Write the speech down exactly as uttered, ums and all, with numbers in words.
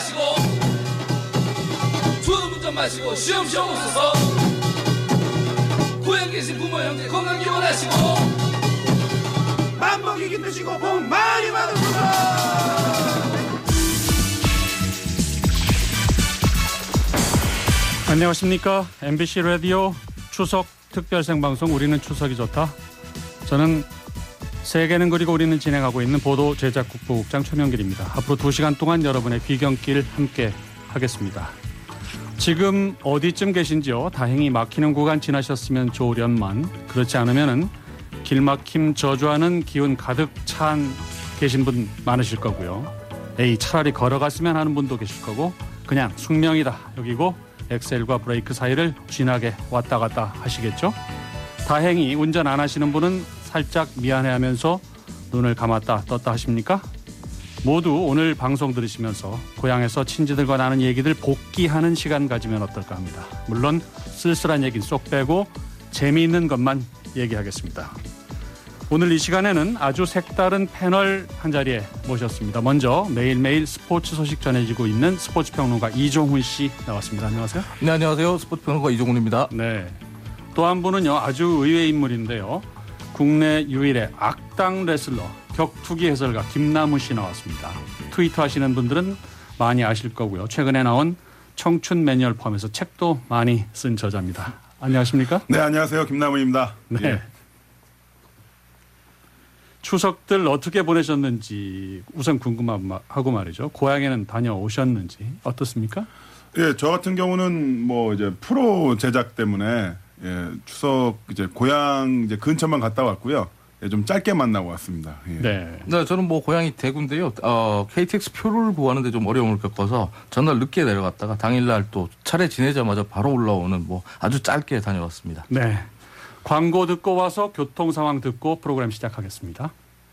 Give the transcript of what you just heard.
마시고 주름부터 마시고 쉬엄쉬엄 웃어서 고향 계신 부모 형제 건강 기원하시고 맘먹이 기드시고 복 많이 받으시고. 안녕하십니까. 엠비씨 라디오 추석 특별 생방송 우리는 추석이 좋다. 저는 세계는 그리고 우리는 진행하고 있는 보도 제작 국보국장 최명길입니다. 앞으로 두 시간 동안 여러분의 귀경길 함께 하겠습니다. 지금 어디쯤 계신지요? 다행히 막히는 구간 지나셨으면 좋으련만 그렇지 않으면은 길막힘 저주하는 기운 가득 찬 계신 분 많으실 거고요. 에이 차라리 걸어갔으면 하는 분도 계실 거고 그냥 숙명이다 여기고 엑셀과 브레이크 사이를 쥐나게 왔다 갔다 하시겠죠. 다행히 운전 안 하시는 분은 살짝 미안해하면서 눈을 감았다 떴다 하십니까? 모두 오늘 방송 들으시면서 고향에서 친지들과 나눈 얘기들 복기하는 시간 가지면 어떨까 합니다. 물론 쓸쓸한 얘기는 쏙 빼고 재미있는 것만 얘기하겠습니다. 오늘 이 시간에는 아주 색다른 패널 한 자리에 모셨습니다. 먼저 매일매일 스포츠 소식 전해지고 있는 스포츠 평론가 이종훈 씨 나왔습니다. 안녕하세요. 네, 안녕하세요. 스포츠 평론가 이종훈입니다. 네. 또 한 분은요. 아주 의외의 인물인데요. 국내 유일의 악당 레슬러 격투기 해설가 김남우 씨 나왔습니다. 트위터 하시는 분들은 많이 아실 거고요. 최근에 나온 청춘 매뉴얼 포함해서 책도 많이 쓴 저자입니다. 안녕하십니까? 네, 안녕하세요. 김남우입니다. 네. 예. 추석들 어떻게 보내셨는지 우선 궁금하고 말이죠. 고향에는 다녀오셨는지 어떻습니까? 예, 저 같은 경우는 뭐 이제 프로 제작 때문에 예, 추석 이제 고향 이제 근처만 갔다 왔고요. 예, 좀 짧게 만나고 왔습니다. 예. 네. 네, 저는 뭐 고향이 대구인데요. 어, 케이티엑스 표를 구하는데 좀 어려움을 겪어서 전날 늦게 내려갔다가 당일날 또 차례 지내자마자 바로 올라오는 뭐 아주 짧게 다녀왔습니다. 네. 광고 듣고 와서 교통 상황 듣고 프로그램 시작하겠습니다.